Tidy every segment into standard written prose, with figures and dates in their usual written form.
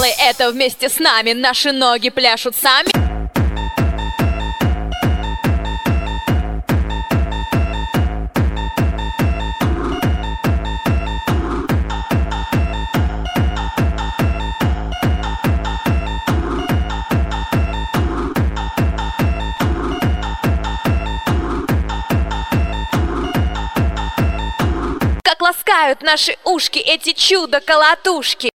Сделай это вместе с нами, наши ноги пляшут сами. Как ласкают наши ушки эти чудо-колотушки.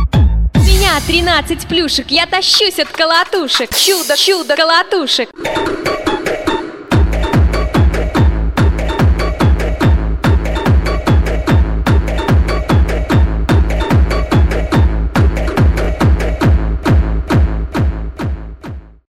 Меня 13 плюшек, я тащусь от колотушек. Чудо-колотушек.